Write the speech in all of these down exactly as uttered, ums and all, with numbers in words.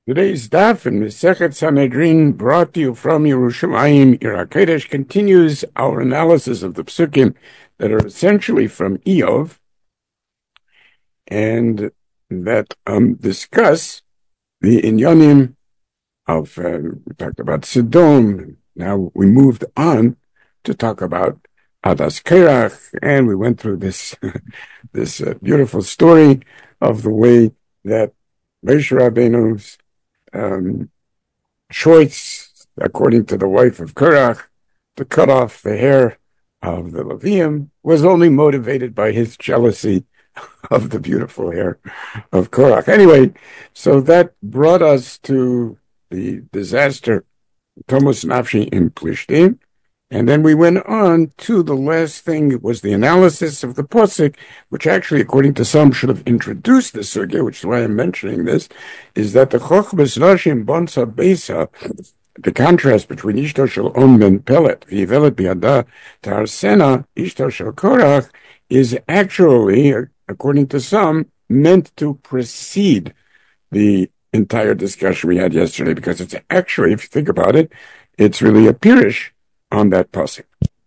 Today's daf in Masechet Sanhedrin, brought to you from Yerushalayim, Ira Kodesh, continues our analysis of the psukim that are essentially from Eov and that um, discuss the inyanim of, uh, we talked about Sodom. Now we moved on to talk about Adas Kerach, and we went through this, this uh, beautiful story of the way that Moshe Rabbeinu's Um, choice, according to the wife of Korach, to cut off the hair of the Levium was only motivated by his jealousy of the beautiful hair of Korach. Anyway, so that brought us to the disaster, Tomos Nafshi in Plishtim, and then we went on to the last thing. It was the analysis of the Posik, which actually, according to some, should have introduced the sugya, which is why I'm mentioning this, is that the Chochmas Nashim Bonsa Beisa, the contrast between Ishto Shel On Ben Pelet, V'yivelet Biada Tarsena, Ishto Shel Korach, is actually, according to some, meant to precede the entire discussion we had yesterday, because it's actually, if you think about it, it's really a Pirish on that pasuk.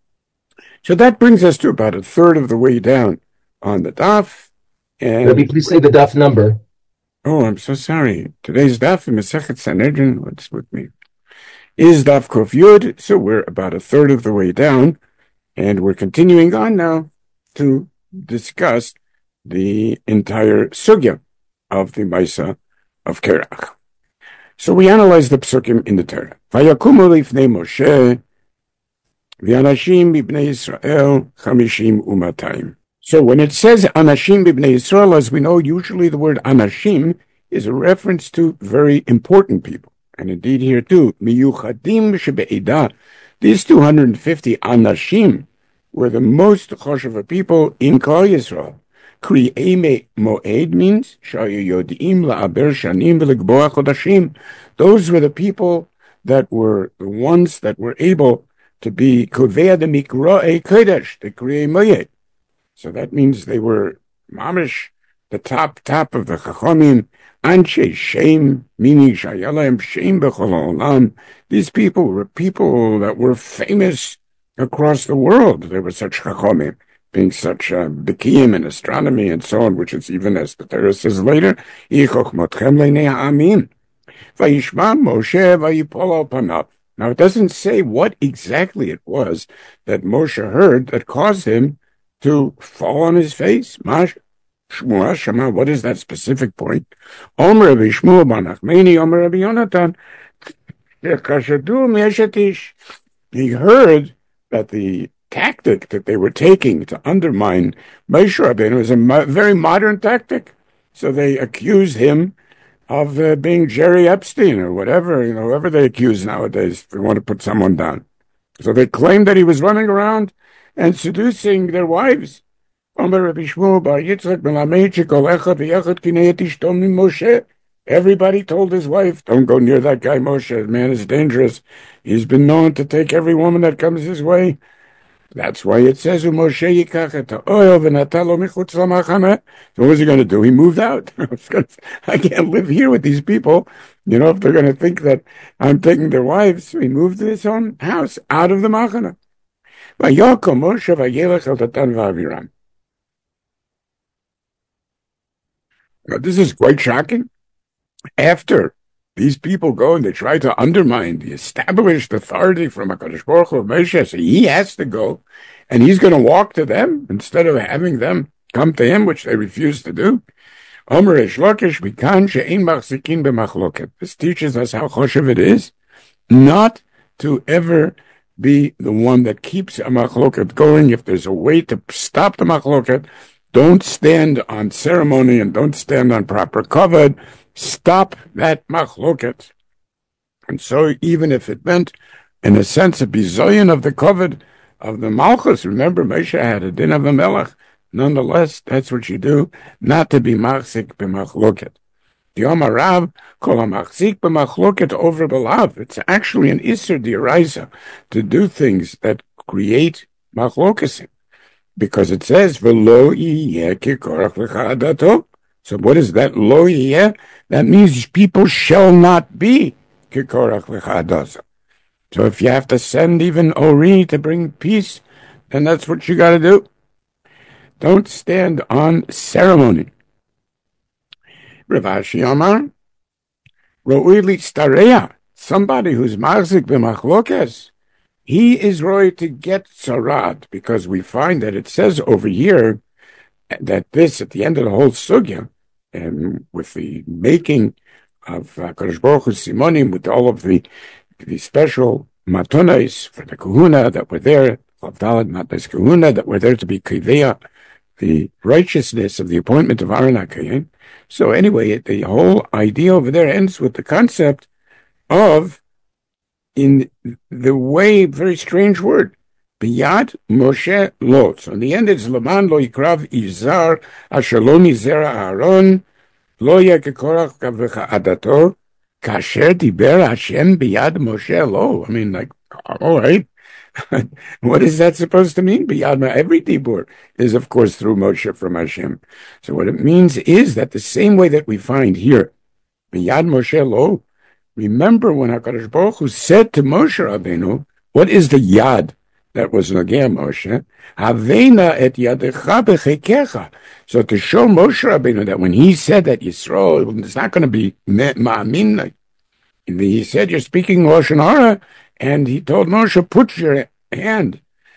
So that brings us to about a third of the way down on the daf. And Rabbi, please say the daf number. Oh, I'm so sorry. Today's daf in Masechet Sanhedrin, what's with me, is daf Kof Yud. So we're about a third of the way down, and we're continuing on now to discuss the entire sugya of the Maisa of Kerach. So we analyze the psukim in the Torah. Vayakumu lifnei Moshe V'anashim b'bnei Yisrael chamishim u'matayim. So when it says anashim b'bnei Yisrael, as we know, usually the word anashim is a reference to very important people. And indeed here too, miyuchadim shebe'edah, these two hundred fifty anashim were the most choshev people in Klal Yisrael. Kri'ei mo'ed means shayu yodi'im la'aber shanim v'legboa chodashim. Those were the people that were the ones that were able to be Kovea de Mikro'e Kodesh, the Kri'ei Moyed. So that means they were mamish, the top, top of the Chachomim, Anshe Shem, meaning Shayalayim Shem B'chol Olam. These people were people that were famous across the world. They were such Chachomim, being such uh, Bekiyim in astronomy and so on, which is even as the Torah says later, Yichochmotchem Leinei Ha'amim. Vayishma Moshe Vayipol al Panav. Now, it doesn't say what exactly it was that Moshe heard that caused him to fall on his face. What is that specific point? Omer Rabbi Shmuel bar Nachmani, Omer Rabbi Yonatan. He heard that the tactic that they were taking to undermine Moshe Rabbeinu was a mo- very modern tactic. So they accused him of uh, being Jerry Epstein or whatever, you know, whoever they accuse nowadays, if they want to put someone down. So they claimed that he was running around and seducing their wives. Everybody told his wife, don't go near that guy Moshe, the man is dangerous. He's been known to take every woman that comes his way. That's why it says, Moshe yikach et ha'oil v'natalo michutz lamachane. So what was he going to do? He moved out. I can't live here with these people. You know, if they're going to think that I'm taking their wives, so he moved to his own house, out of the machane. Vayoko Moshe vayelech el Datan v'Aviram. Now, this is quite shocking. After these people go and they try to undermine the established authority from HaKadosh Baruch Hu of Moshe, so he has to go, and he's going to walk to them instead of having them come to him, which they refuse to do. Omer Reish Lakish, Mikan she'ein machzikin b'machloket. This teaches us how choshev it is not to ever be the one that keeps a machloket going. If there's a way to stop the machloket, don't stand on ceremony and don't stand on proper kavod. Stop that machloket. And so even if it meant, in a sense, a bizoyin of the kavod of the malchus, remember Moshe had a din of a melech, nonetheless, that's what you do, not to be machzik b'machloket. Yom harav kol hamachzik b'machloket over belav. It's actually an iser d'oraisa to do things that create machlokesim, because it says v'lo yiyeh ki korach v'chadato. So what is that? Lo yeh? That means people shall not be kikorach v'chadasa. So if you have to send even Ori to bring peace, then that's what you got to do. Don't stand on ceremony. Rav Ashi Amar, Ro'ili Stareya, somebody who's marzik b'machlokes, he is right to get tzarat, because we find that it says over here that this, at the end of the whole sugya, and with the making of uh, Kadosh Baruch Hu's simonim, with all of the the special matonos for the kahuna that were there, Avdalad Matnas kahuna, that were there to be kiveya, the righteousness of the appointment of Aaron HaKohen. So anyway, the whole idea over there ends with the concept of, in the way, very strange word, Biyad Moshe Lo. So in the end, it's Laman Lo Yikrav Izar Asher Lo Mizera Aaron Lo Yekekorach Kavlecha Adato Kasher Diber Hashem Biyad Moshe Lo. I mean, like, all right. What is that supposed to mean? Biyad, every dibur is, of course, through Moshe from Hashem. So what it means is that the same way that we find here, Biyad Moshe Lo, remember when HaKadosh Baruch Hu said to Moshe Rabbeinu, what is the yad that was Nagea Moshe? Havena et yadecha bechekecha. So to show Moshe Rabbeinu that when he said that Yisrael is not going to be ma'amin, he said, you're speaking Lashon Hara, and he told Moshe, put your hand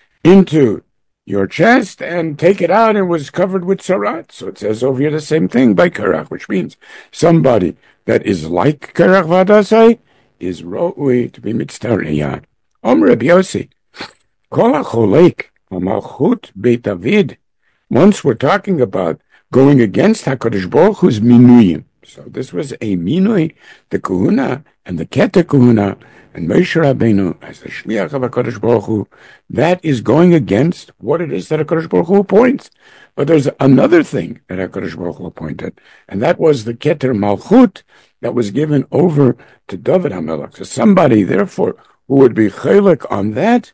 into your chest and take it out, and it was covered with sarat. So it says over here the same thing by Karach, which means somebody that is like Karach Vadasai is ro'ui to be mitztareya. Om Rabbi Yossi, kol hacholek malchut Beit David. Once we're talking about going against HaKadosh Baruch Hu's minuyim. So this was a minui, the kahuna and the keter kahuna, and Moshe Rabbeinu as the shliach of HaKadosh Baruch Hu, that is going against what it is that HaKadosh Baruch Hu appoints. But there's another thing that HaKadosh Baruch Hu appointed, and that was the keter malchut that was given over to David HaMelech. So somebody, therefore, who would be chaylik on that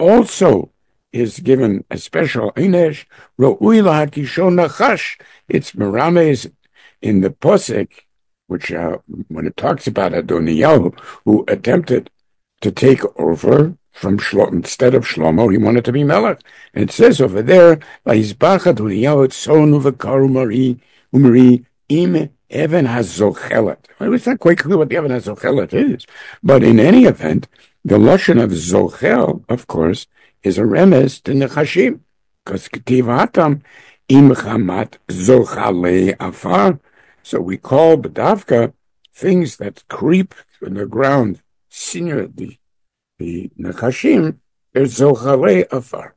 also is given a special einesh, ro'ui lahakishon nachash. It's merames in the posek, which uh, when it talks about Adoniyahu, who attempted to take over from Shlomo, instead of Shlomo, he wanted to be Melech. And it says over there, Vayizbach Adoniyahu tzonu v'karu mari umri im even hazochelet. Well, it's not quite clear what the even hazochelet is, but in any event, the lashon of zochel, of course, is a remes to nechashim, because ketiv hatam im chamat zochalei afar. So we call bedavka things that creep in the ground, senior the the nechashim, there's zochalei afar.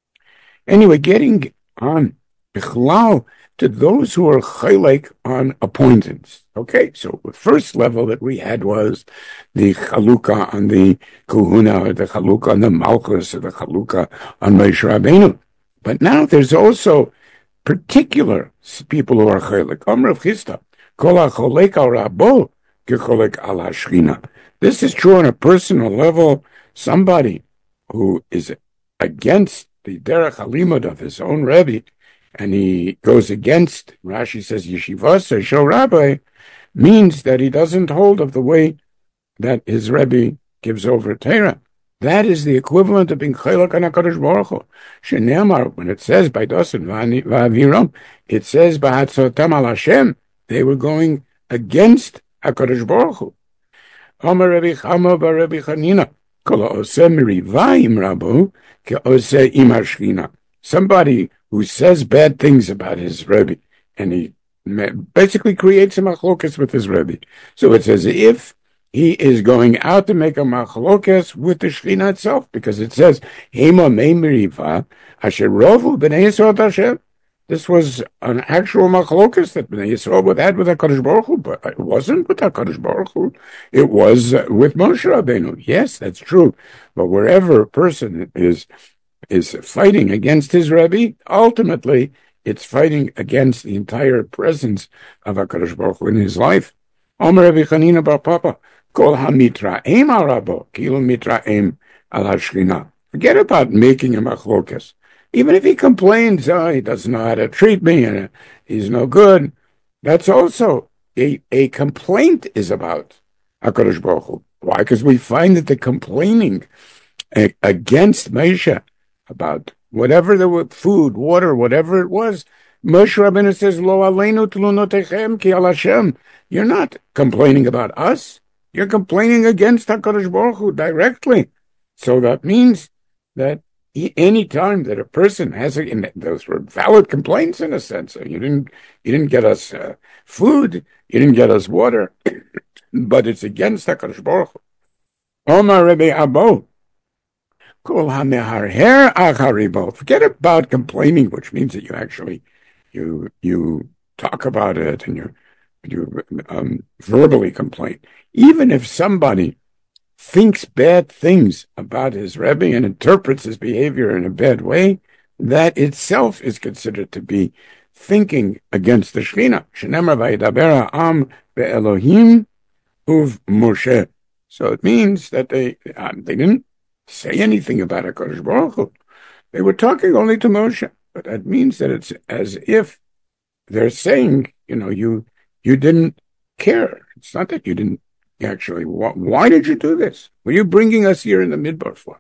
Anyway, getting on bichlal to those who are chaylik on appointments. Okay, so the first level that we had was the chalukah on the kahuna, or the chalukah on the malchus, or the chalukah on Moshe Rabbeinu. But now there's also particular people who are chaylik. Amr Chisda, kol hacholek al rabo kecholek al hashchina. This is true on a personal level. Somebody who is against the derech halimud of his own Rebbe, and he goes against, Rashi says, yeshivas or shel rabbi, means that he doesn't hold of the way that his Rebbe gives over Torah. That is the equivalent of being chaylik on HaKadosh Baruch Hu. Shene'amar, when it says by Dosan v'aviram, it says b'hatzotam al Hashem, they were going against HaKadosh Baruch Hu. Amar Rabbi Chama bar Rabbi Chanina, kol ha'oseh meriva im rabo ke'oseh im hashchina. Somebody who says bad things about his Rebbe, and he basically creates a machlokas with his Rebbe. So it's as if he is going out to make a machlokas with the Shechina itself, because it says, Hema mei meriva asher rovu b'nei Yisrael Hashem. This was an actual machlokas that Bnei Yisrael had with HaKadosh Baruch Hu, but it wasn't with HaKadosh Baruch Hu. It was uh, with Moshe Rabbeinu. Yes, that's true. But wherever a person is is fighting against his Rebbe, ultimately it's fighting against the entire presence of HaKadosh Baruch Hu in his life. Omer Rabbi Chanina bar Papa, kol ha-mitra'em al rabo, kilu mitra'em al hashchina. Forget about making a machlokas. Even if he complains, oh, he doesn't know how to treat me, and he's no good. That's also a, a complaint is about HaKadosh Baruch Hu. Why? Because we find that the complaining a, against Moshe about whatever the food, water, whatever it was, Moshe Rabbeinu says, Lo aleinu tlunotechem ki al Hashem. You're not complaining about us. You're complaining against HaKadosh Baruch Hu directly. So that means that any time that a person has a, and those were valid complaints in a sense. You didn't, you didn't get us uh, food, you didn't get us water, but it's against HaKadosh Baruch Hu. Omar Rebbe Abo, Kol HaMeharher Acharibo. Forget about complaining, which means that you actually, you you talk about it and you you um, verbally complain. Even if somebody thinks bad things about his Rebbe and interprets his behavior in a bad way, that itself is considered to be thinking against the Shekhinah. Shenemar vayidaber ha'am be'Elohim uv Moshe. So it means that they um, they didn't say anything about HaKadosh Baruch Hu. They were talking only to Moshe. But that means that it's as if they're saying, you know, you you didn't care. It's not that you didn't actually. Why, why did you do this? What are you bringing us here in the Midbar for?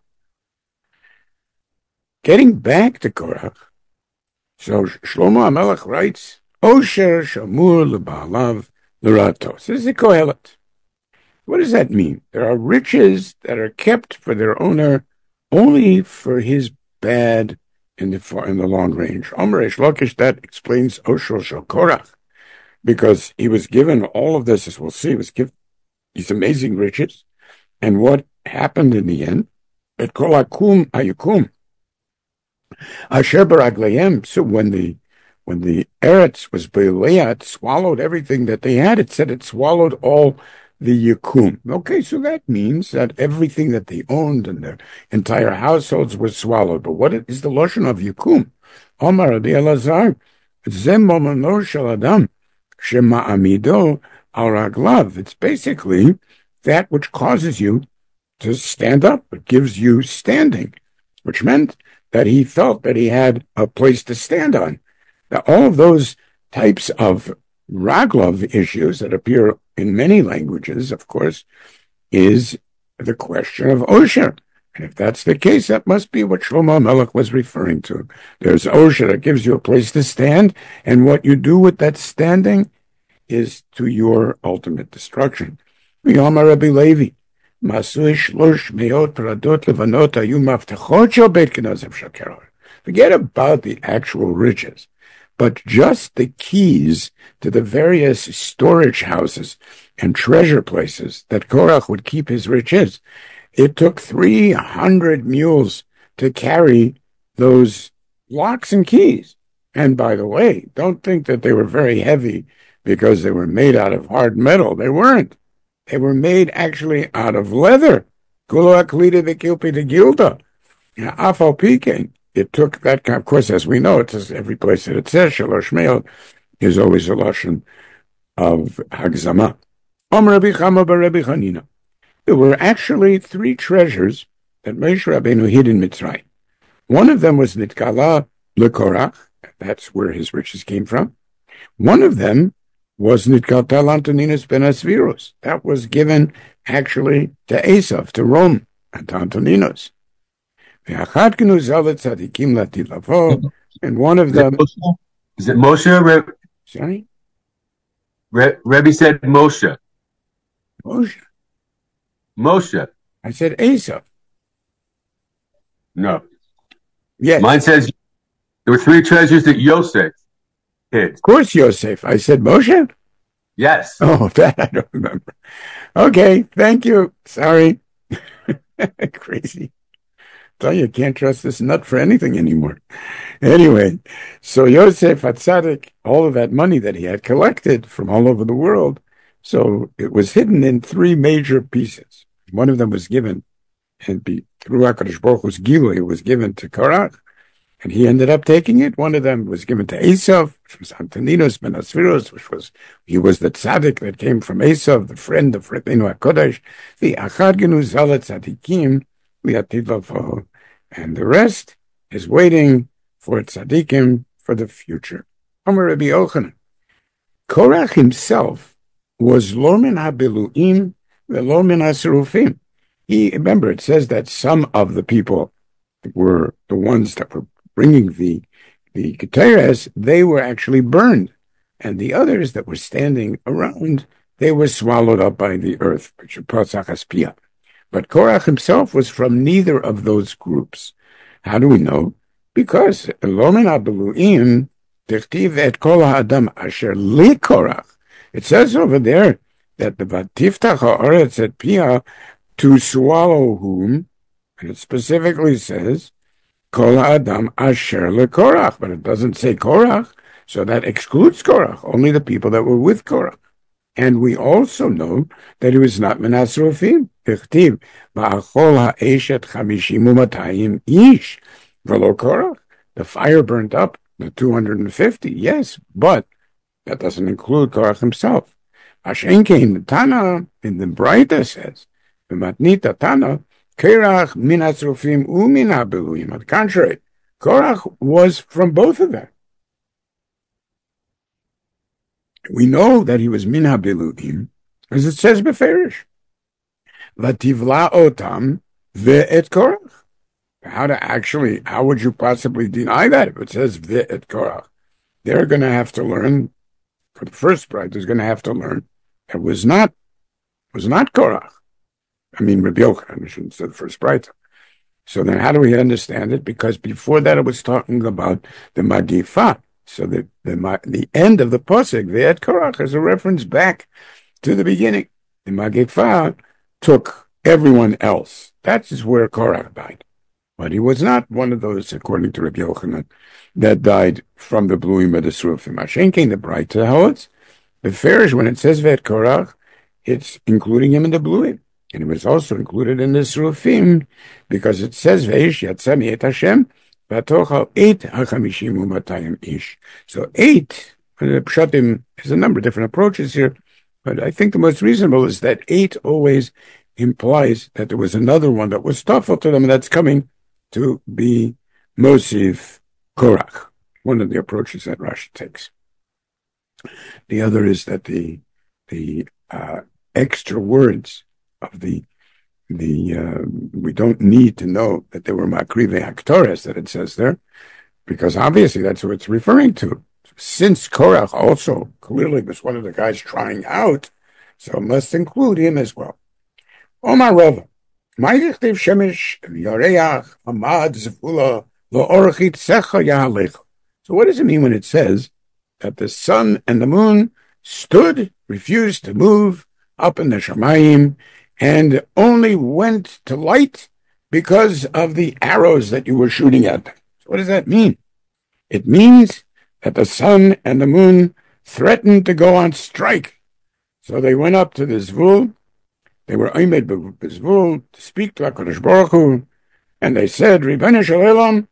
Getting back to Korach, so Shlomo HaMelech writes, Osher Shamur L'Ba'alav L'Ratos. This is a Kohelet. What does that mean? There are riches that are kept for their owner only for his bad in the far, in the long range. Omer Reish Lakish, that explains Osher Shel Korach, because he was given all of this, as we'll see, he was given these amazing riches. And what happened in the end? Et kol hakum hayukum asher baragleihem. So when the when the Eretz was Beileat, swallowed everything that they had, it said it swallowed all the Yakum. Okay, so that means that everything that they owned and their entire households were swallowed. But what is the lotion of Yakum? Omar Rabbi Elazar, Zem momano shel adam shema amido al raglav. It's basically that which causes you to stand up. It gives you standing, which meant that he felt that he had a place to stand on. Now, all of those types of raglav issues that appear in many languages, of course, is the question of Osher. And if that's the case, that must be what Shlomo Melech was referring to. There's Osher that gives you a place to stand, and what you do with that standing is to your ultimate destruction. Yomar Rabbi Levi, Masui shlosh meot pradot levanot hayu maftachot shel beit knesset shel Korach. Forget about the actual riches, but just the keys to the various storage houses and treasure places that Korach would keep his riches. It took three hundred mules to carry those locks and keys. And by the way, don't think that they were very heavy because they were made out of hard metal. They weren't. They were made actually out of leather. Kulo aklida v'kilpi de gilda. Afal pikein. It took that kind of course, as we know, it says every place that it says shalosh me'ot is always a lashon of hagzama. Om Rabbi Chama bar Rabbi Chanina. There were actually three treasures that Moshe Rabbeinu hid in Mitzrayim. One of them was Nitkala leKorach. That's where his riches came from. One of them was Nitkalta Antoninus ben Asvirus. That was given actually to Esav, to Rome, and to Antoninus. And one of them... Is it Moshe? Re- Sorry? Re- Rebbe said Moshe. Moshe. Moshe. I said Esav. No. Yes. Mine says there were three treasures that Yosef hid. Of course, Yosef. I said Moshe? Yes. Oh, that I don't remember. Okay, thank you. Sorry. Crazy. Tell you, can't trust this nut for anything anymore. Anyway, so Yosef HaTzadik, all of that money that he had collected from all over the world, so it was hidden in three major pieces. One of them was given, and be, through HaKadosh Baruch Hu's Gilui, it was given to Korach, and he ended up taking it. One of them was given to Esav, which was Antoninus ben Asvirus, which was, he was the tzaddik that came from Esav, the friend of Rebbeinu HaKodesh, the Achad Genu Zalat Tzadikim, Liatid Lavo. And the rest is waiting for tzaddikim for the future. Omer Rabbi Yochanan, Korach himself was lo min habeluim velo min haserufim. He, remember, it says that some of the people were the ones that were bringing the the keteres, they were actually burned, and the others that were standing around, they were swallowed up by the earth. But Korach himself was from neither of those groups. How do we know? Because lo min habeluim tichtiv et kol ha'adam asher li Korach. It says over there that the vatiftach ha'aretz et pia, to swallow whom, and it specifically says kol ha'adam asher le Korach, but it doesn't say Korach, so that excludes Korach, only the people that were with Korach. And we also know that it was not min hasrufim. Tichtiv ba'achol ha'eshet chamishim u'matayim ish velo Korach. The fire burnt up the two hundred fifty, yes, but that doesn't include Korach himself. Ashenkein Tana in the Braita says, "V'matnita Tana Korach min hasrufim u'min habeluim." On the contrary, Korach was from both of them. We know that he was min habeluim, as it says beferish. Vativla otam ve'et Korach. How to actually, how would you possibly deny that if it says ve'et Korach? They're going to have to learn, for the first bride, is going to have to learn it was not, was not Korach. I mean, Rabbi Yochanan, I shouldn't say the first bride. So then how do we understand it? Because before that it was talking about the Magifa. So the, the, the end of the Pasuk, ve'et Korach, is a reference back to the beginning. The Magifa took everyone else. That is where Korach died. But he was not one of those, according to Rabbi Yochanan, that died from the bluim of the Srufim. Ashenkein the Braita holds, the Farish, when it says ve'et Korach, it's including him in the bluim. And it was also included in the Srufim, because it says, ve'ish yatsa mi'et Hashem, v'atochal eight hachamishim u'matayim ish. So eight, the Pshatim, there's a number of different approaches here, but I think the most reasonable is that eight always implies that there was another one that was thoughtful to them, and that's coming to be Mosif Korach, one of the approaches that Rashi takes. The other is that the the uh, extra words of the the uh, we don't need to know that they were Makrive Haktores that it says there, because obviously that's what it's referring to. Since Korach also clearly was one of the guys trying out, so it must include him as well. Omar Rava. So what does it mean when it says that the sun and the moon stood, refused to move up in the Shamayim, and only went to light because of the arrows that you were shooting at them? So what does that mean? It means that the sun and the moon threatened to go on strike. So they went up to the Zvul. They were aimed b'zvul to speak to HaKadosh Baruch Hu, and they said, Ribbono shel Olam,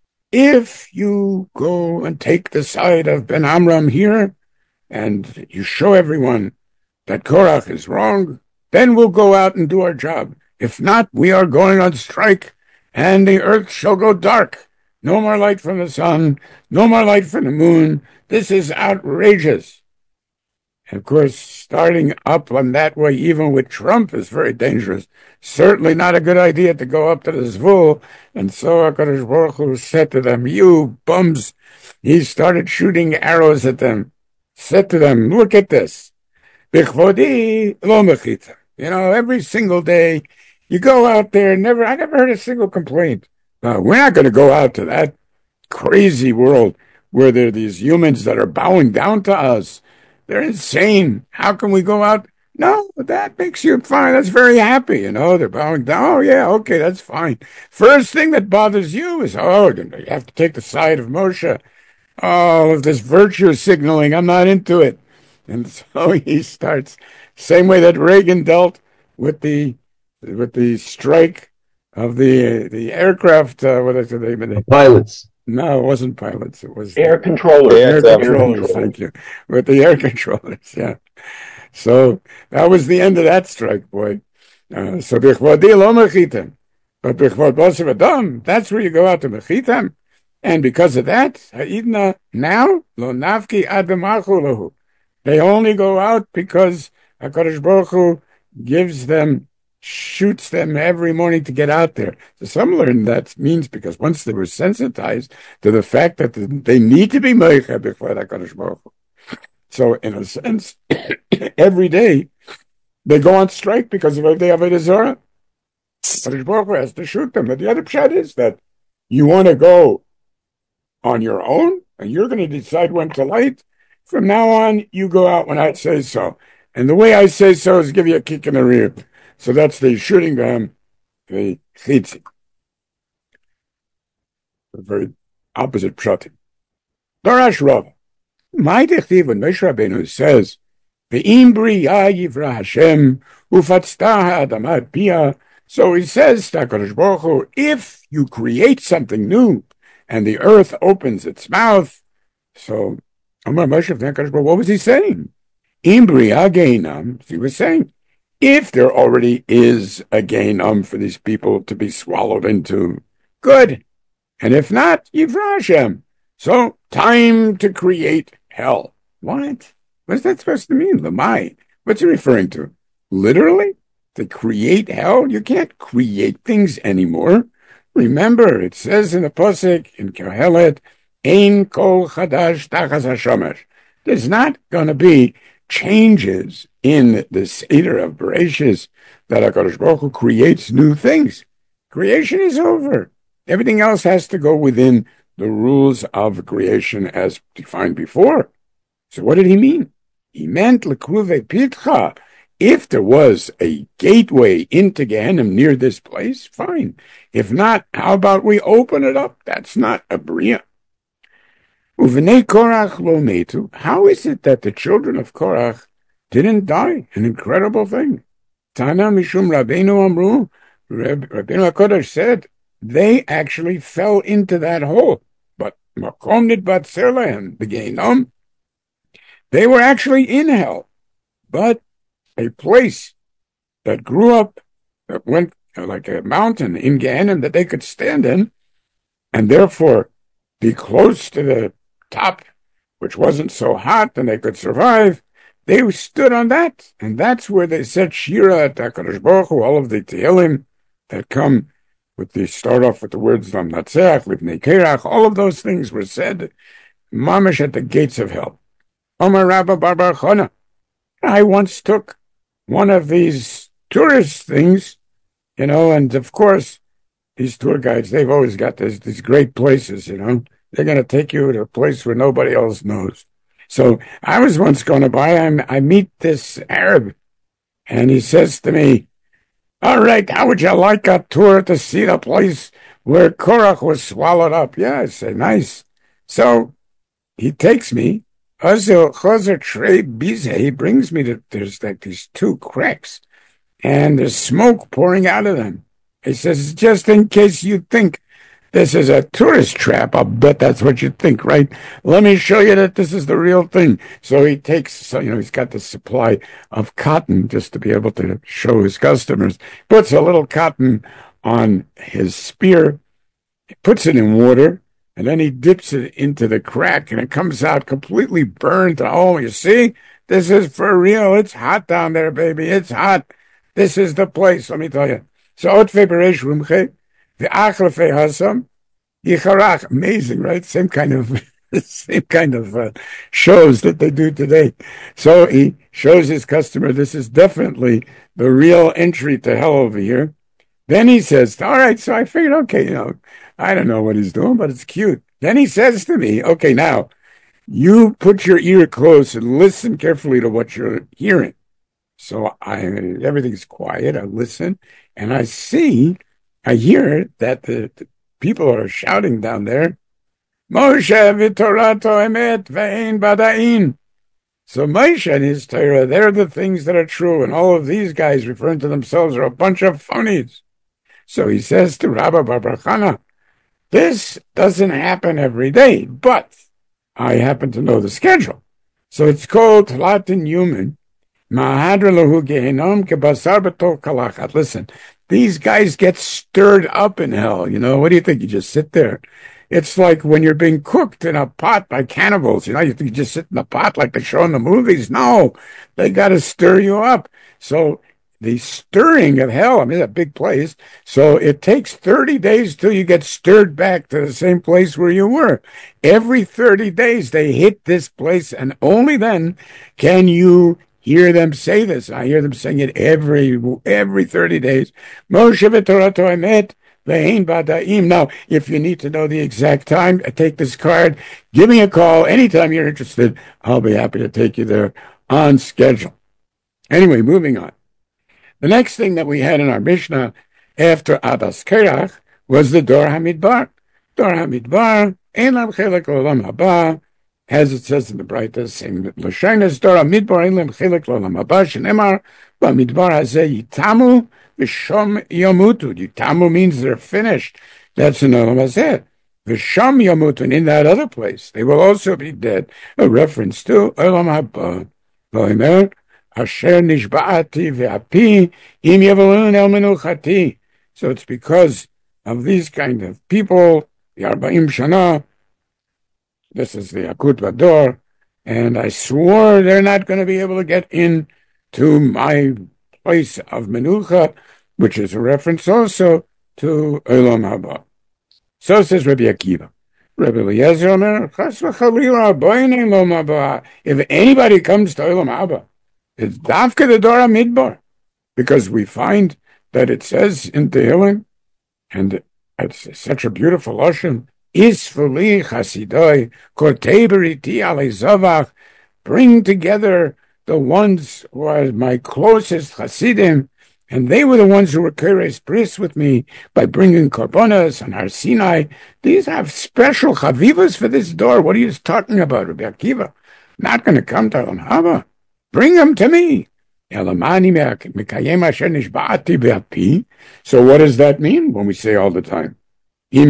if you go and take the side of Ben Amram here, and you show everyone that Korach is wrong, then we'll go out and do our job. If not, we are going on strike, and the earth shall go dark. No more light from the sun, no more light from the moon. This is outrageous. And of course, starting up on that way, even with Trump, is very dangerous. Certainly not a good idea to go up to the Zvul. And so HaKadosh Baruch Hu said to them, you bums. He started shooting arrows at them. Said to them, look at this. Bichvodi lo mechita. You know, every single day, you go out there, never, I never heard a single complaint. Uh, we're not going to go out to that crazy world where there are these humans that are bowing down to us. They're insane. How can we go out? No, that makes you fine. That's very happy. You know, they're bowing down. Oh, yeah, okay, that's fine. First thing that bothers you is, oh, you have to take the side of Moshe. Oh, this virtue signaling, I'm not into it. And so he starts, same way that Reagan dealt with the with the strike of the the aircraft, uh, what is the name of it? Pilots. No, it wasn't pilots. It was air controllers. Air, air controllers, thank you. With the air controllers, yeah. So that was the end of that strike, boy. Uh, so bichvodi lo mechitem, but bichvod bosem adam, that's where you go out to mechitem. And because of that, ha'idna now lo nafki ad b'malchu lahu. They only go out because HaKadosh Baruch Hu gives them, shoots them every morning to get out there. So some learn that means because once they were sensitized to the fact that they need to be Meicha before HaKadosh Baruch Hu. So in a sense, every day they go on strike because of they have a Zorah. HaKadosh Baruch Hu has to shoot them. But the other pshat is that you want to go on your own and you're going to decide when to light. From now on, you go out when I say so. And the way I say so is give you a kick in the rear. So that's the shooting them, the chitzi. The very opposite pshatim. Darash Rav. My dechtiv when Moshe Rabbeinu says, Ve'im briya yivra Hashem, ufatzta ha'adamat pia. So he says, HaKadosh Baruch Hu, if you create something new, and the earth opens its mouth, so what was he saying? Imbria Gainam, he was saying, if there already is a Gainam for these people to be swallowed into, good. And if not, Yivrashem. So, time to create hell. What? What is that supposed to mean? Lamai. What's he referring to? Literally? To create hell? You can't create things anymore. Remember, it says in the Pasuk, in Kohelet, Ein kol chadash tachas hashomesh. There's not going to be changes in the Seder of Bereshis that HaKadosh Baruch Hu creates new things. Creation is over. Everything else has to go within the rules of creation as defined before. So what did he mean? He meant l'kruve pitcha. If there was a gateway into Gehenna near this place, fine. If not, how about we open it up? That's not a bria. Uvnei Korach lo metu. How is it that the children of Korach didn't die? An incredible thing. Tana mishum Rabbeinu amru. Rabbeinu HaKodesh said they actually fell into that hole. But makom nitbatzer lehem, the Gehinnom, they were actually in hell. But a place that grew up, that went like a mountain in Gehenna that they could stand in, and therefore be close to the top, which wasn't so hot and they could survive, they stood on that. And that's where they said Shira at HaKadosh Baruch Hu, all of the Tehillim that come with the, start off with the words Lam Natzeach, Livnei Kerach, all of those things were said, mamish at the gates of hell. Omar Rabba Bar Bar Chana. I once took one of these tourist things, you know, and of course, these tour guides, they've always got this, these great places, you know. They're going to take you to a place where nobody else knows. So I was once going to buy, I, I meet this Arab, and he says to me, all right, how would you like a tour to see the place where Korach was swallowed up? Yeah, I say, nice. So he takes me, he brings me to, there's like these two cracks, and there's smoke pouring out of them. He says, just in case you think this is a tourist trap, I'll bet that's what you think, right? Let me show you that this is the real thing. So he takes, so, you know, he's got the supply of cotton just to be able to show his customers. Puts a little cotton on his spear, he puts it in water, and then he dips it into the crack, and it comes out completely burned. Oh, you see? This is for real. It's hot down there, baby. It's hot. This is the place, let me tell you. So, Otfe Beresh Rumche, the Achlefe Hasam, Yicharach. Amazing, right? Same kind of, same kind of uh, shows that they do today. So he shows his customer, this is definitely the real entry to hell over here. Then he says, all right, so I figured, okay, you know, I don't know what he's doing, but it's cute. Then he says to me, okay, now, you put your ear close and listen carefully to what you're hearing. So I, everything's quiet, I listen, and I see, I hear that the, the people are shouting down there, Moshe v'torato emet ve'ein bada'in. So Moshe and his Torah, they're the things that are true, and all of these guys referring to themselves are a bunch of phonies. So he says to Rabbi Bar Bar Chana, this doesn't happen every day, but I happen to know the schedule. So it's called Latin Human. Listen, these guys get stirred up in hell. You know, what do you think? You just sit there. It's like when you're being cooked in a pot by cannibals. You know, you, you just sit in the pot like they show in the movies. No, they got to stir you up. So the stirring of hell, I mean, it's a big place. So it takes thirty days till you get stirred back to the same place where you were. Every thirty days they hit this place, and only then can you hear them say this. I hear them saying it every every thirty days. Moshe v'Torah emet ve'ein badaim. Now, if you need to know the exact time, take this card. Give me a call anytime you're interested. I'll be happy to take you there on schedule. Anyway, moving on. The next thing that we had in our Mishnah after Adas Kerach was the Dor HaMidbar. Dor HaMidbar, Ein Lam Chelek L'Olam Haba, as it says in the Braita, same L'Shonos, Dor HaMidbar, Ein Lam Chelek L'Olam Haba, Shenemar, B'Midbar Hazeh Yitamu, V'Shom Yamutu. Yitamu means they're finished. That's in Olam Hazeh. V'Shom Yamutu, and in that other place, they will also be dead. A reference to Olam Haba. V'Omer, Asher nishba'ati ve'api im yavalun el menuchati. So it's because of these kind of people, the Arba'im Shana, this is the Akut Vador, and I swore they're not going to be able to get in to my place of Menucha, which is a reference also to Olam Haba. So says Rabbi Akiva. Rabbi Eliezer Omer, Chas v'chalila, boyin Olam Haba. If anybody comes to Olam Haba, it's Dafka the Dor HaMidbar, because we find that it says in Tehillim, and it's such a beautiful lashon, Isfuli Chasidoi, Kotei Beriti Alei Zavach, bring together the ones who are my closest Chasidim, and they were the ones who were Keres Bris with me by bringing Korbanos and Har Sinai. These have special Chavivas for this door. What are you talking about, Rabbi Akiva? Not going to come to Olam Haba. Bring them to me. So what does that mean when we say all the time? You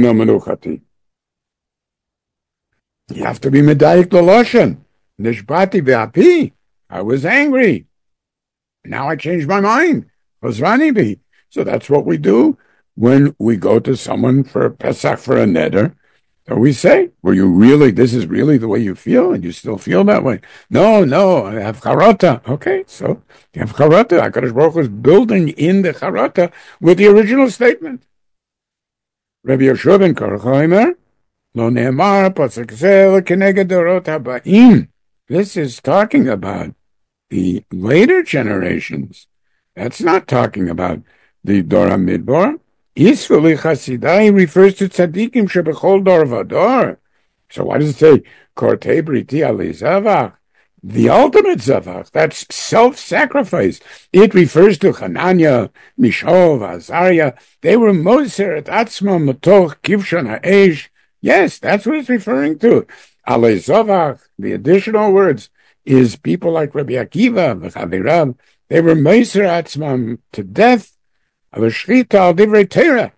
have to be medayik l'loshen. Nishbati v'api. I was angry. Now I changed my mind. Chazrani bi. So that's what we do when we go to someone for a Pesach, for a neder. So we say, were you really, this is really the way you feel, and you still feel that way? No, no, I have charata. Okay, so you have charata. HaKadosh Baruch Hu is building in the charata with the original statement. Rabbi Yoshua ben Korcha Omer, Lo ne'emar pasuk zeh lekeneged dorot haba'im. This is talking about the later generations. That's not talking about the Dor HaMidbar. Yisvuli Chasidai refers to tzaddikim shebechol dor vador. So why does it say kortei briti alei zavach? The ultimate zavach, that's self-sacrifice. It refers to Hananiah, Mishael, Azariah. They were moser et atzmam matoch kivshon ha'esh. Yes, that's what it's referring to. Alei zavach, the additional words, is people like Rabbi Akiva, v'chavirav. They were moser atzmam to death. Rabbi Shimon ben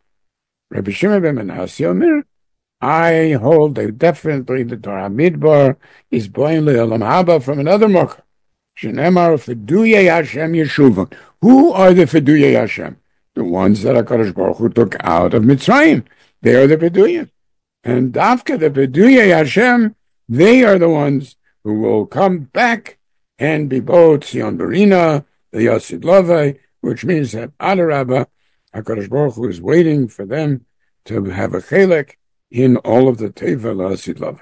Menashe Omer, I hold that definitely the Dor HaMidbar is boyin le'olam haba from another mokar. Shenemar feduyei Hashem yeshuvon. Who are the feduyei Hashem? The ones that HaKadosh Baruch Hu took out of Mitzrayim. They are the feduyim. And Dafka, the feduyei Hashem, they are the ones who will come back and be both Tzion Barina, the Yosid Lovei, which means that Adarabba, HaKadosh Baruch Hu is waiting for them to have a chelek in all of the Teva L'Asid Lovei.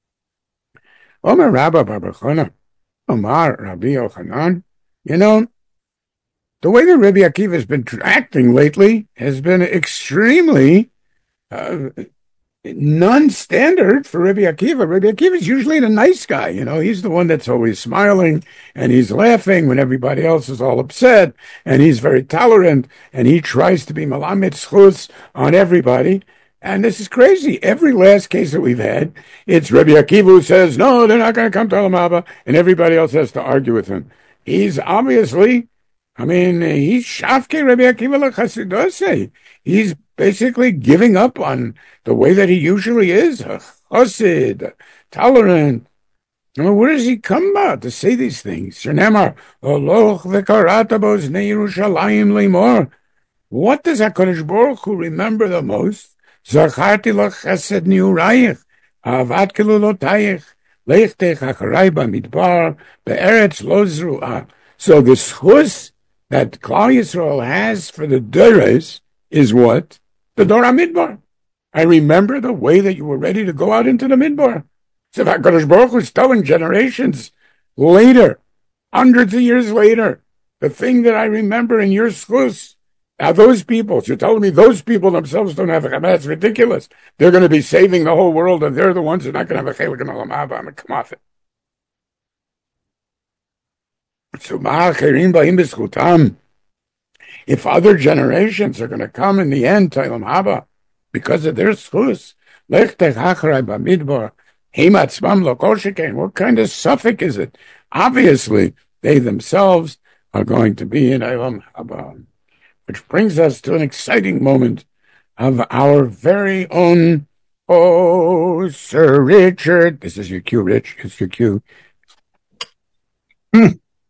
Omer Rabba bar bar Chana, Omar Rabbi Yochanan, you know, the way that Rabbi Akiva has been acting lately has been extremely uh, non-standard for Rabbi Akiva. Rabbi Akiva is usually the nice guy, you know. He's the one that's always smiling, and he's laughing when everybody else is all upset, and he's very tolerant, and he tries to be malamet schus on everybody. And this is crazy. Every last case that we've had, it's Rabbi Akiva who says, no, they're not going to come to Olam Haba, and everybody else has to argue with him. He's obviously, I mean, he's shafke Rabbi Akiva l'chasidose. He's basically giving up on the way that he usually is, a chassid, tolerant. I mean, where does he come about to say these things? Shenemar, Oloch v'karata b'oznei Yerushalayim limor. What does HaKadosh Baruch Hu remember the most? Zacharti lo chesed niurayich, ahavat kelulotayich, lechtech acharai bamidbar, be'eretz lo zru'ah. So the schus that Klal Yisrael has for the Dores is what? The Dora Midbar. I remember the way that you were ready to go out into the Midbar. So HaKadosh Baruch Hu is telling generations later, hundreds of years later, the thing that I remember in your schus. Now those people, you're telling me those people themselves don't have a chema. That's ridiculous. They're going to be saving the whole world, and they're the ones who are not going to have a chelik in Olam Haba. I'm going to come off it. So if other generations are going to come in the end to Olam Haba because of their schus, what kind of suffix is it? Obviously, they themselves are going to be in Olam Haba. Which brings us to an exciting moment of our very own, oh, Sir Richard. This is your cue, Rich. It's your cue. Hmm.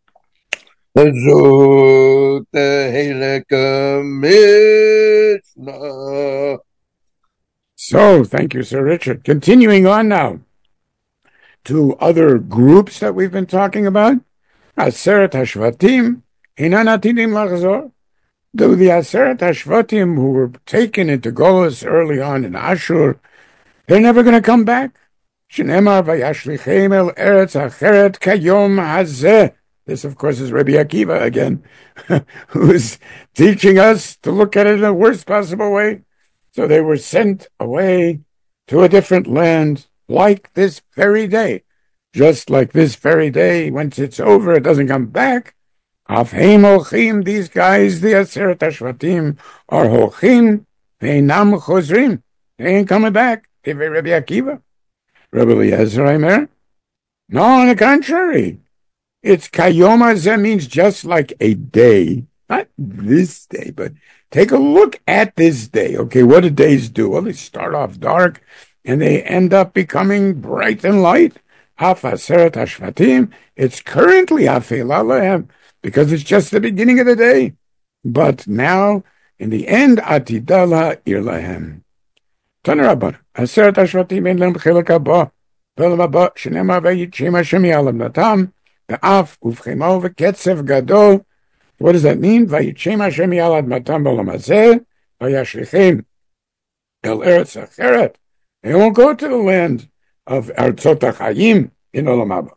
So, thank you, Sir Richard. Continuing on now to other groups that we've been talking about. Aseret HaShvatim Inan Atidim Lachzor. Though the Aseret HaShvatim who were taken into Golus early on in Ashur, they're never going to come back. Shneimar vayashlichem el eretz acheret kayom hazeh. This, of course, is Rabbi Akiva again, who is teaching us to look at it in the worst possible way. So they were sent away to a different land like this very day. Just like this very day, once it's over, it doesn't come back. Afheim holchim, these guys, the Aseret HaShvatim, are holchim, ve'inam chozrim. They ain't coming back. They were Rabbi Akiva. Rabbi Eliezer, Aimer? No, on the contrary. It's kayom hazeh means just like a day. Not this day, but take a look at this day. Okay, what do days do? Well, they start off dark, and they end up becoming bright and light. Haf Aseret HaShvatim, it's currently Afeilah Lehem, because it's just the beginning of the day. But now, in the end, Atidala Irlahem. Tanarabban, Aseret HaShvatim en lem chilek haba, ve'olam haba, shenemar vayitchem Hashem ya'alam natam, ve'af uvchemo ve'ketzev gadol. What does that mean? Vayitchem Hashem ya'alad matam b'olam hazeh, vayashlichem el eretz acheret. They won't go to the land of Artzot HaChayim in Olam Haba.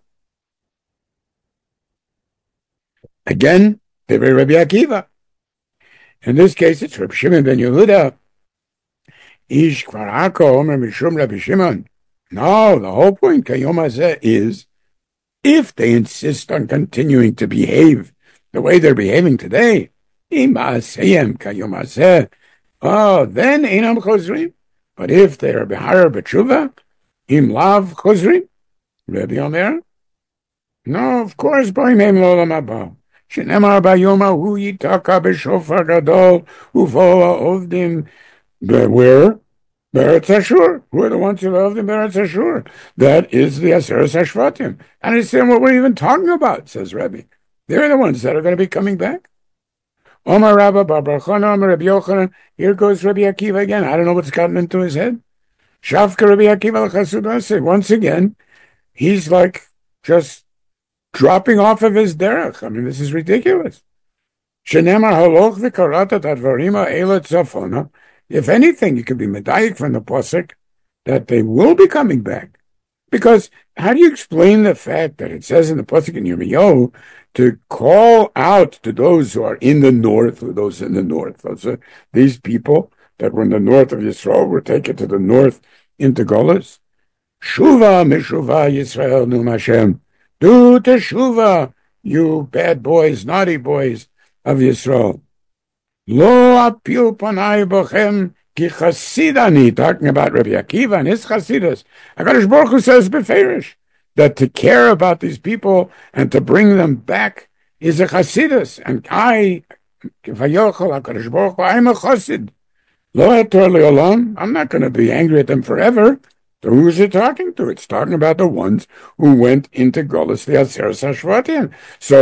Again, they were Rabbi Akiva. In this case, it's Rabbi Shimon ben Yehuda. Ish kvar hako omer mishum Rabbi Shimon. No, the whole point, kayom hazeh, is if they insist on continuing to behave the way they're behaving today, im asayem kayom hazeh, oh, then einam chozrim. But if they are behar b'tshuva, im lav chozrim. Rabbi Omer? No, of course, b'oimem l'olam haba. Shenemar bayoma hu yitaka b'shofar gadol uvo ha'ovdim. Where? Beretz Ashur. Who are the ones who love the Beretz Ashur? That is the Aseret HaShvatim. I understand what we're even talking about, says Rabbi. They're the ones that are going to be coming back. Omar Rabba bar bar Chana, Omar Rabbi Yochanan. Here goes Rabbi Akiva again. I don't know what's gotten into his head. Shavka Rabbi Akiva l'chasudase. Once again, he's like just dropping off of his derech. I mean, this is ridiculous. Shenemar haloch v'karata tadvarima eila tzafona. If anything, you could be medayik from the pasuk that they will be coming back. Because how do you explain the fact that it says in the pasuk in Yirmiyahu to call out to those who are in the north, or those in the north? Those are these people that were in the north of Yisrael were taken to the north into Golus. Shuva mishuva Yisrael num Hashem. Do teshuva, you bad boys, naughty boys of Yisrael. Lo apil panai bochem ki chasidani, talking about Rabbi Akiva and his chasidus. HaKadosh Baruch Hu says beferish that to care about these people and to bring them back is a chasidus. And I, vayochel HaKadosh Baruch Hu, I'm a chasid. Lo etor leolam, I'm not going to be angry at them forever. So who is it talking to? It's talking about the ones who went into Golus the Aseret HaShvatim. So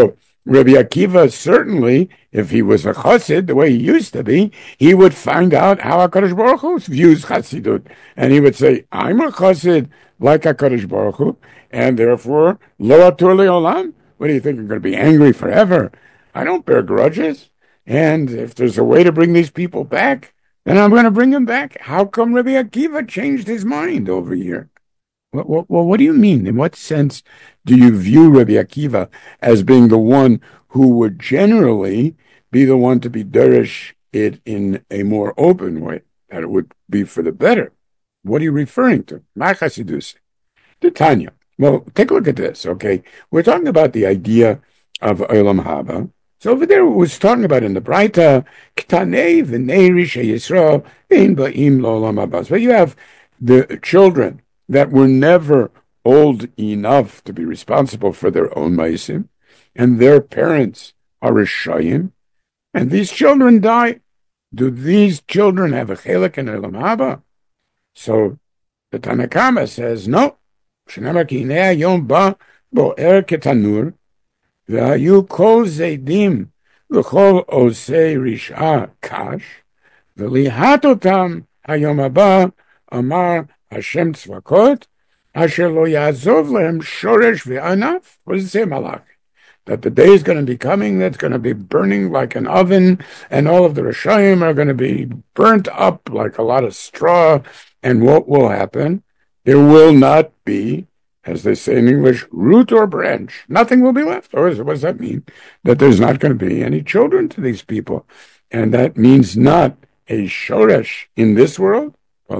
Rabbi Akiva, certainly, if he was a chassid, the way he used to be, he would find out how HaKadosh Baruch Hu views chassidut. And he would say, I'm a chassid like HaKadosh Baruch Hu, and therefore, lo atur le'olam. What do you think, I'm going to be angry forever? I don't bear grudges. And if there's a way to bring these people back, then I'm going to bring them back. How come Rabbi Akiva changed his mind over here? Well, well, well, what do you mean? In what sense do you view Rabbi Akiva as being the one who would generally be the one to be derish it in a more open way, that it would be for the better? What are you referring to? Machasidus. Tanya. Well, take a look at this, okay? We're talking about the idea of Olam Haba. So over there, it was talking about in the Braita, Ktanei v'nei Rishei Yisrael ein ba'im lo'olam haba. So you have the children that were never old enough to be responsible for their own ma'asim, and their parents are Rishayim, and these children die. Do these children have a chelik in Olam Haba? So the Tanna Kama says, no. Shenamar ki hinei hayom ba bo'er ketanur, v'hayu kol zeidim v'chol osei risha kash, v'lihatotam hayom haba amar Hashem tzvakot, asher lo yazov lehem shoresh ve'anaf. What does it say, Malach? That the day is going to be coming that's going to be burning like an oven, and all of the Rishayim are going to be burnt up like a lot of straw. And what will happen? There will not be, as they say in English, root or branch. Nothing will be left. Or what does that mean? That there's not going to be any children to these people. And that means not a shoresh in this world,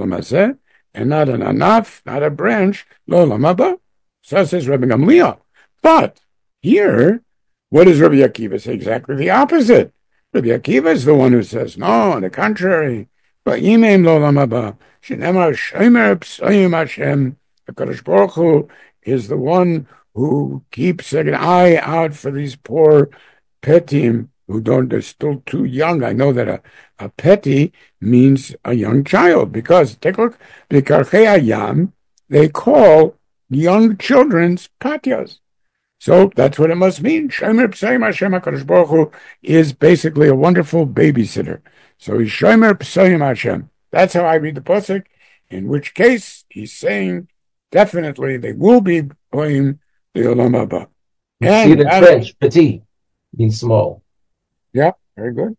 and not an anaf, not a branch, lo lamaba. So says Rabbi Gamliel. But here, what does Rabbi Akiva say? Exactly the opposite. Rabbi Akiva is the one who says, no, on the contrary, ba'imem lo lamaba, shenemar shomer p'soyim Hashem, the Kadosh Baruch Hu is the one who keeps an eye out for these poor petim who don't, they're still too young. I know that a, a peti means a young child, because, take a look, B'karchei hayam, they call young children's patyas. So that's what it must mean. Shomer p'soyim Hashem, HaKadosh Baruch Hu is basically a wonderful babysitter. So he's Shomer p'soyim Hashem. That's how I read the pasuk, in which case he's saying definitely they will be playing the Olam Haba. See the French, petit, means small. Yeah, very good.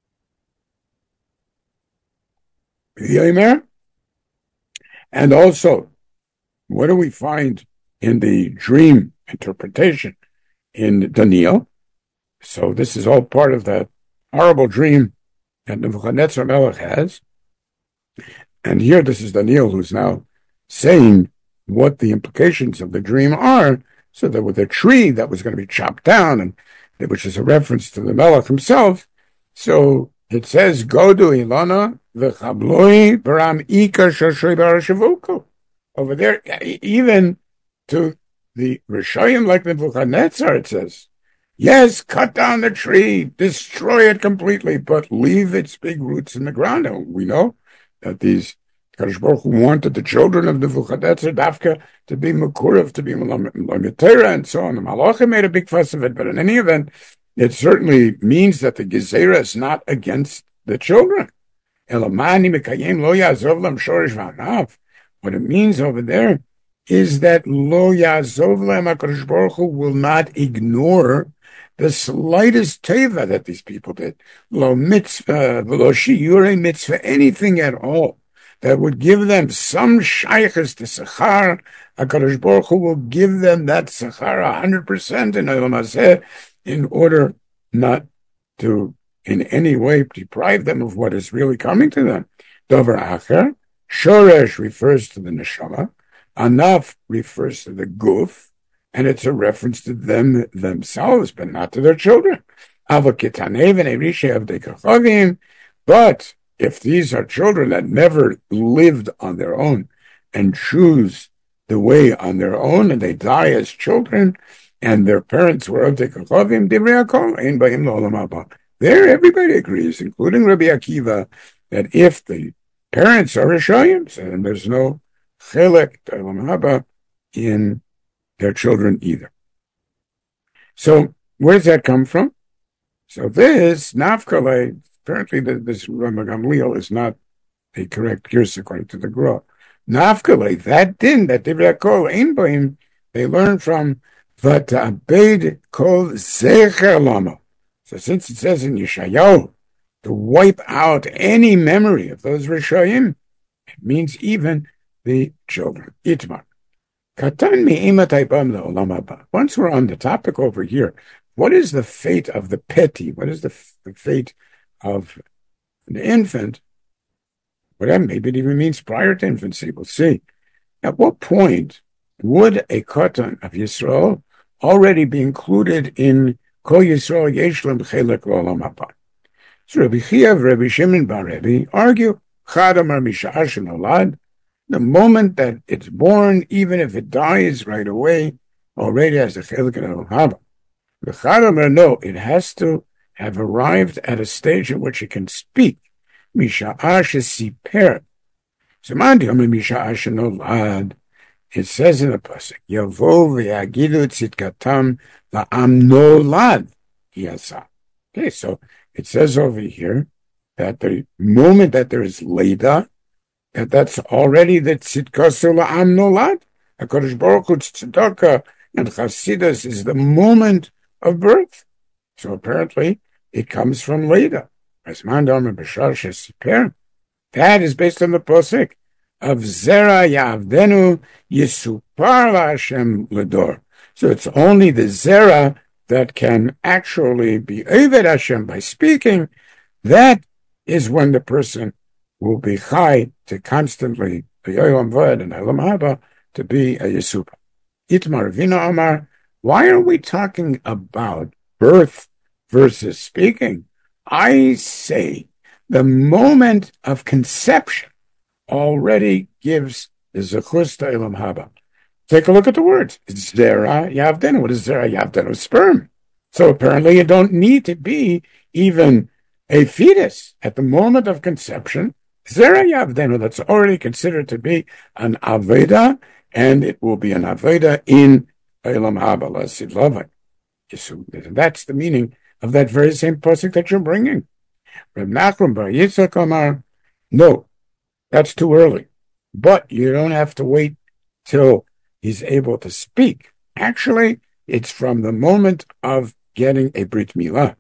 And also, what do we find in the dream interpretation in Daniel? So this is all part of that horrible dream that Nebuchadnezzar Melech has. And here this is Daniel who's now saying what the implications of the dream are, so that with a tree that was going to be chopped down, and which is a reference to the Melech himself. So it says, Godu Ilana v'chabloi baram ika shoshoy barashavuko. Over there, even to the Rishayim like Nebuchadnezzar, it says, yes, cut down the tree, destroy it completely, but leave its big roots in the ground. And we know that these Kadosh Baruch Hu wanted the children of Nebuchadnezzar Dafka to be Mekurav, to be Lametera, and so on. The Malachim made a big fuss of it, but in any event, it certainly means that the Gezerah is not against the children. What it means over there is that Lo Yazov Lehem, HaKadosh Baruch Hu will not ignore the slightest teva that these people did. Lo mitzvah, lo shiurei mitzvah, anything at all that would give them some shaykhs to Sechar. HaKadosh Baruch Hu will give them that Sechar one hundred percent in Olam Hazeh, in order not to in any way deprive them of what is really coming to them. Dover Acher, Shoresh refers to the Neshama, Anaf refers to the Guf, and it's a reference to them themselves, but not to their children. But if these are children that never lived on their own and choose the way on their own, and they die as children, and their parents were of the Kachavim, there everybody agrees, including Rabbi Akiva, that if the parents are Rishayim, then there's no Chelek Olam Haba in their children either. So Where does that come from? So this, Nafkale, apparently the, this Rambam Gamliel is not a correct pierce according to the Gra. Nafkale, that din, that Divrei Kol, Ein Boim, they learn from V'ta'abed Kol Zecher Lama. So since it says in Yeshayahu, to wipe out any memory of those Rishayim, it means even the children. Itmar. Katan mi'imatay bam le'olam haba. Once we're on the topic over here, what is the fate of the petty? What is the, the fate of an infant? Whatever, maybe it even means prior to infancy. We'll see. At what point would a katan of Yisrael already be included in Kol Yisrael Yeshlem Chelek L'Olam Haba? So Rabbi Chiya, Rabbi Shimon bar Rebbe argue, Chad Amar Misha'ah Shenolad, the moment that it's born, even if it dies right away, already has a Chelek L'Olam Haba. The Chad Amar, no, it has to have arrived at a stage in which it can speak. Misha'ah Shesiper. So Mandi Amar Misha'ah Shenolad, it says in the pasuk, Yavo v'yagidu tzidkatam la'am nolad yasa. Okay, so it says over here that the moment that there is Leda, that that's already the tzidkasu la'am nolad. HaKadosh Baruch Hu tzedakah and Chasidus is the moment of birth. So apparently it comes from Leda. As Mandam and Bashar Shesiper. That is based on the pasuk of Zera Yavdenu Yisupar LaHashem Ledor. So it's only the Zera that can actually be Eved Hashem by speaking. That is when the person will be Chai to constantly, Yoyom Vod and Elam Haba, to be a Yisupa. Itmar Vina Amar, why are we talking about birth versus speaking? I say the moment of conception already gives the zechus to Elam Haba. Take a look at the words. It's Zera Yavdenu. What is Zera Yavdenu? Sperm. So apparently you don't need to be even a fetus at the moment of conception. Zera Yavdenu, that's already considered to be an Aveda, and it will be an Aveda in Elam Haba. Lasid Lavai. That's the meaning of that very same pasuk that you're bringing. Reb Nachum bar Yitzchak Amar, no, that's too early. But you don't have to wait till he's able to speak. Actually, it's from the moment of getting a Brit Milah.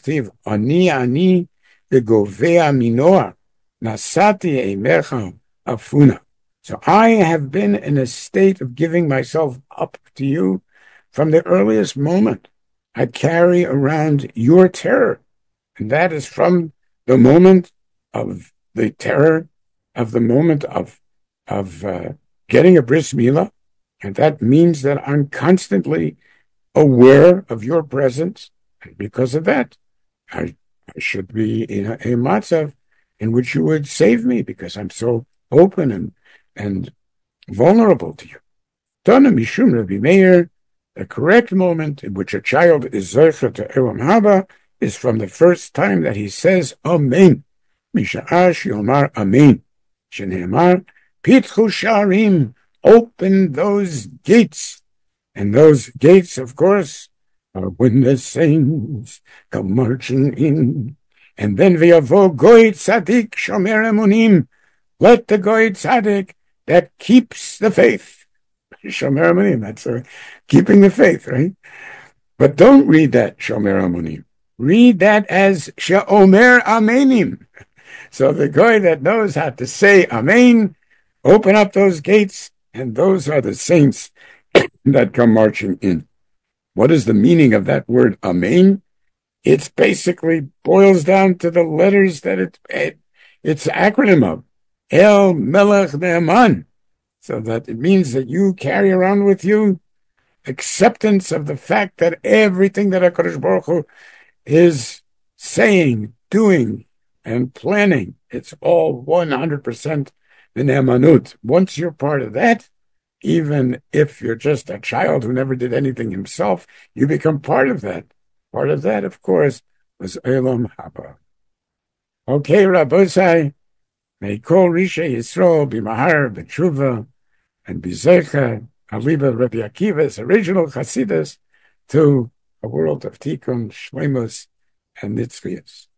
Ani ani begovea minoah nasati emercha afuna. So I have been in a state of giving myself up to you from the earliest moment. I carry around your terror. And that is from the moment of the terror, of the moment of of uh, getting a bris milah, and that means that I'm constantly aware of your presence, and because of that, I, I should be in a, a matzav in which you would save me, because I'm so open and and vulnerable to you. Tana mishum Rabbi Meir, the correct moment in which a child is zeicher to Elam Haba is from the first time that he says Amen. Misha'ash Yomar Amen. Shene'emar Pitchu Sharim, open those gates. And those gates, of course, are when the saints come marching in. And then V'yavo Goy Tzadik Shomer Emunim, let the Goy Tzadik that keeps the faith. Shomer Emunim, that's uh, keeping the faith, right? But don't read that Shomer Emunim. Read that as She'omer Amenim. So the guy that knows how to say Amen, open up those gates, and those are the saints that come marching in. What is the meaning of that word Amen? It's basically boils down to the letters that it, it it's an acronym of. El Melech Ne'eman. So that it means that you carry around with you acceptance of the fact that everything that HaKadosh Baruch Hu is saying, doing, and planning, it's all one hundred percent the ne'emanut. Once you're part of that, even if you're just a child who never did anything himself, you become part of that. Part of that, of course, was Elam Haba. Okay, Rabbosai, may call Risha Yisrael b'mahar b'tshuva and b'zecha aliba Rabbi Akiva's original Chasidus to a world of tikkun, shleimus, and nitzvius.